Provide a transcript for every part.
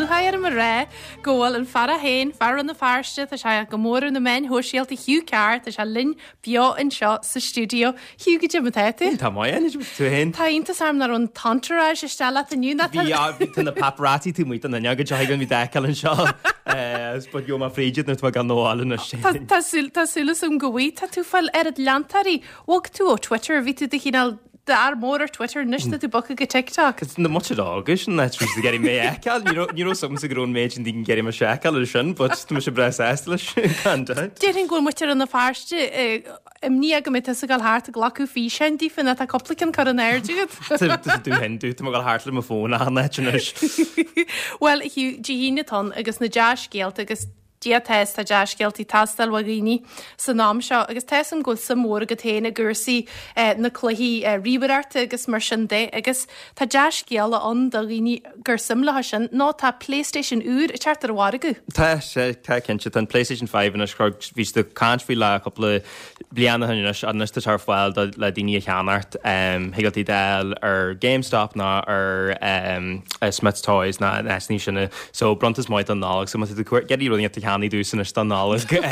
hair mar ré ggóil an far a héin far an na farste a se go mór na men thuisialt i Hugh Carr a se linn bio an seo sa studio Hugh go Jimmatéti. Tá mai tú hen. Tá inta sam nar an tantra se stella a nniu na na paparazzi tú muid an go tegan mi decal an seo spod jo má fríidir na tu gan nóáil na sé. Tásúlas gohí tá tú fáil ar Atlantaí bhg tú ó Twitter ví tú de chinál ar mór ar Twitter nuiste tú bocha go TikTok. It's na much agus an net to get me ecal. You know something to grow mage and can get him a shackle or shun, but to much bres astlish. Didn't go much on the first ní go mit a gal hart a glacu fi sendi fin a complican kar an airú. Du hen du to gal hart ma phone an net. Well, Hugh Gihíneton agus na jazz gelt agus Diates a deascéaltaí tastal waghoine san nám seo, agus team ggóil sa mór go téna gursaí na cluichí ribearta agus mar sin dé, agus tá deascéala an do riine gur simlathe sin ná tá PlayStation úr teartar bhhar acu. Tá sé cinnte an PlayStation 5 in scrog vís do country le coppla bliana hannas anasta tar fáil le daine cheanart higaltí del ar GameStop ná ar Smith's Toys na ní sinna so brontas maid an nálag so mu geí roií Hanny dús in a stanálas go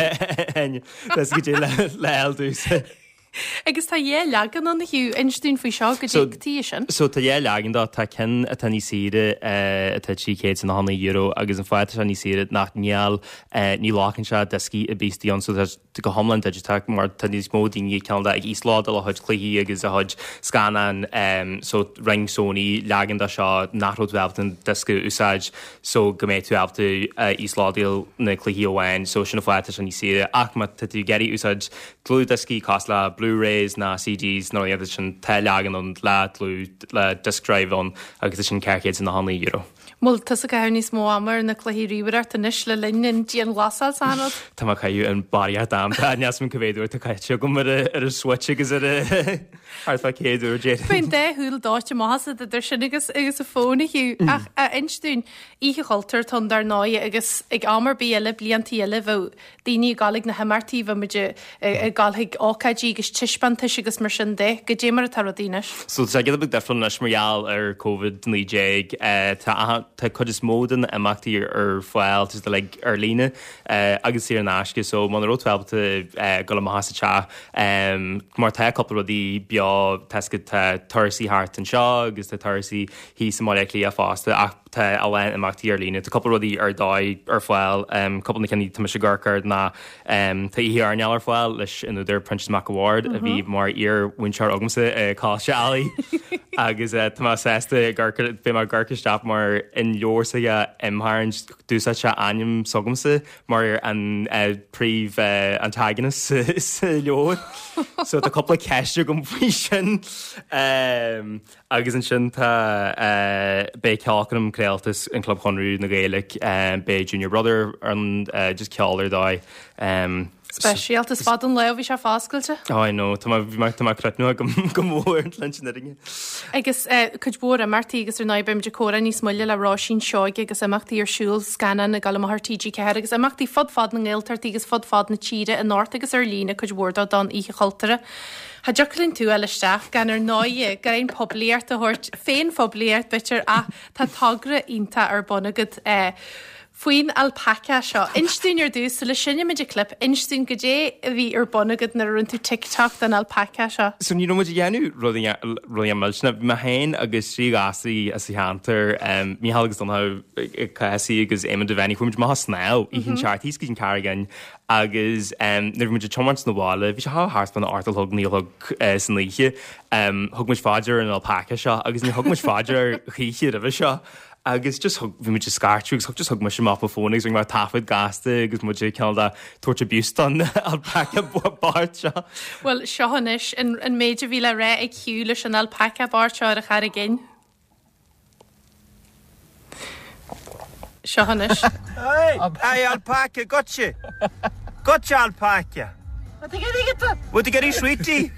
leil dús. Agus tá dhé legan an hiú instún faoi seo go dtí sin. So tá dhé legan dá tá cin a tan ní siide tá tícéid an hána euro agus an fáid an ní siide nach níal ní láchan se descí a bítíón so go homlan tá mar tan níos módí ní cean ag Íslád a chuid chluí agus a chuid scanan so ring Sony legan seo nachród bhebtan desca úsáid so go méid tú ebta Ísládíal na chluí óhain so sinna fáid an ní siide ach má tú geirí úsáid glú descí cosla Blu-rays na CDs nó iad sin teleagan an le disc drive on agus sin ceircéid in na hána euro. Multas a gair níos mó amar na chluí riúart a níos le linn díon glasal sanad. Tá má caiú an bariar dam a neasm gohéadú a caiite go mar ar a switch agus artfa céadú dé. Fuin dé thuúil dáte mása a idir sin agus a fóna hiú ach a instún ihe choultar tan dar náide agus ag amar béile bliantíile bh daoine galig na hemartíh muide galthaigh ácaidí agus tiispantais agus mar sin dé go dé mar a taradínes. So sé gad bh defran leis marall ar COVID ní déag tá chud is módan amachtaí ar fáil tus le ar líne agus sí an náisce so man rótfuilta go mahasa te mar tá coppla í beá teca thusaí hart an seo agus tá thusaí hí sa máile lí a fásta ach tá ahain amachtaí ar líne. Tá coppla í ar dáid ar fáil coppla na cinní tá se garcard na tá hí ar neall ar fáil leis idir Princess Mac Award a bhí mar ar winsear agamsa cá se aí agus tá sésta bhí mar garcastap mar in leorsaige imthrann dúsa se aim sogamsa mar an príomh antagonist sa leor. So tá coppla ceiste gom fao sin agus an sin tá bé ceachcham créaltas in Club Chonrú na Gaelic bé Junior Brother an just ceáir dá. Speisialtas fad an leh bhí se fáscailte? I know, tá bhí mar tá cretnú go mór leintinaringe. Agus chud bór a martaí agus ar naibim de córa níos muile le rásín seoige agus amachtaí ar siúil scanan na galamhartíG ceir agus amachtaí fodfad na ggéiltartaí agus fodfad na tíre an náirt agus ar lína chud bhórdá don ihe choultara. Tá Jacqueline tú eileisteach gan ar náide gar aon poblbliart a thuirt féin poblbliart bitir a tá tagra ionta ar bonagad Fuoin alpaca seo. Instúnar dús le sinne meid clip instún go dé a bhí ar bonagad na runú TikTok den alpaca seo. So ní muid dhéanú ruí millna má hain agus sí gasaí a sa háantar míhallgus don caií agus éime do bhainnig chuid má sná í hinn seartí cin cargan agus nu muid chomart na bháile, bhí se háthart fan artalthg níolthg san líe thug muid fáidir an alpaca seo agus ní thug muid fáidir chiiche a bheith seo. Agus just bhí muid scartúgus just thug mu sem mapafónigs ring mar tafid gasta agus muid ceanna tuairte bústan alpaca bart seo. Well, seohanis an méidir bhí le ré ag ciú leis an alpaca bart seo a char agin. Seohanis. Hey, alpaca, gotcha. Gotcha, alpaca. What did you get a sweetie?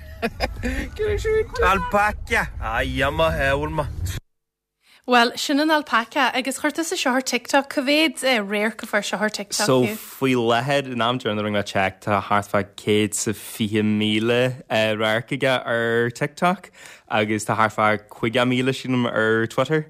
Alpaca. Ay, yama, heulma. Well, sin an alpaca agus chuirtas a seoir TikTok covéad réir go far seoir TikTok. So faoi lehead in amdra an ring a check tá hartfa céad sa 4,000 réircaige ar TikTok agus tá hartfa 5,000 sin ar Twitter.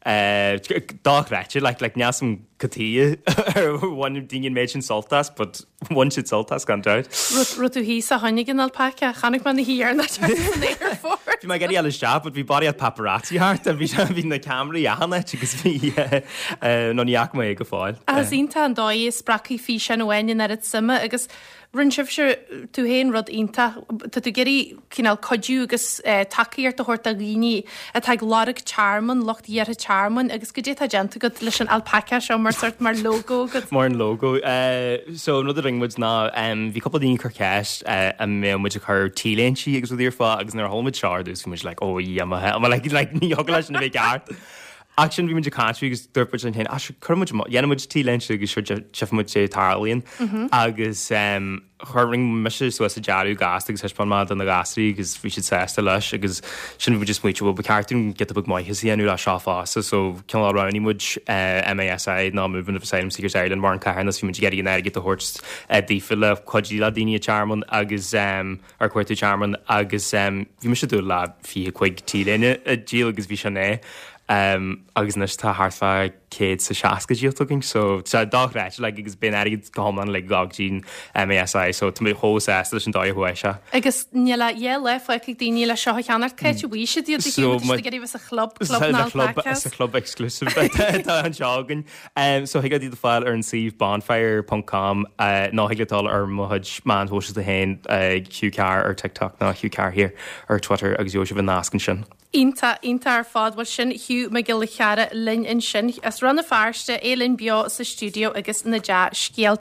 dáreite le neasam catí bhain daon méid sin soltas, but bhain siad soltas gan deid. Rutú hí a tháinig an alpaca, chanig man na híar na fór. Bhí mai gaií eile seap, but bhí barí paparazziart a bhí na cameraí ahanana agus bhí nó níach mai go fáil. As ínta an dóí sprací fi an bhhain ar it sama agus run sibh se tú héin rud ínta Tá tú geirí cinál codú agus takeíart a thuirta líní a teag láric charman locht dhéar a charman agus go dé a genta go leis an alpaca se mar sort mar logo mar an logo so nó a ringmuid ná bhí couple dín chucéist a mé muid a chur tíléintí agus dtíar fá agus nar holmid seardús muid le ó dhéamathe ní hoga leis na bhéh gart. Action bhí muid country agus dúirpaid an héin chumuid dhéanamid tíléintí agus sefmuid sé tarlíonn agus churing meisi so a dearú gas agus heispan má an na gasí agus bhí si sésta leis agus sin bhí just muite bh cartún get bug maithas íanú le seáfása so cean ráí muid MASI ná múban a bhsáim Secret Ireland mar an cairnas bhí muid geí an get a thuirt ddífa le chuidí le daine charman agus ar cuairtú charman agus bhí me se dú le fi chuig tíléine a díal agus bhí se né. Agus nes tá hartfa céad sa seaca díaltugin, so dáreite le agus ben airgid goman le gagdín MASI, so tá mé hósa leis an dáthua se. Agus níla le foiic daine le seo cheanart céit bhí sé díí geí a club exclusive tá an seágan. So hiigad í fáil ar an sih bonfire.com náhiiletá ar muid man hóise a hain QCar ar TikTok ná QCar hir ar Twitter agus jo se bh nácan sin. Ínta ar fád bhil sin hiú me gil cheara linn in sin as runna fearste élinn beo sa stúdio agus na scéal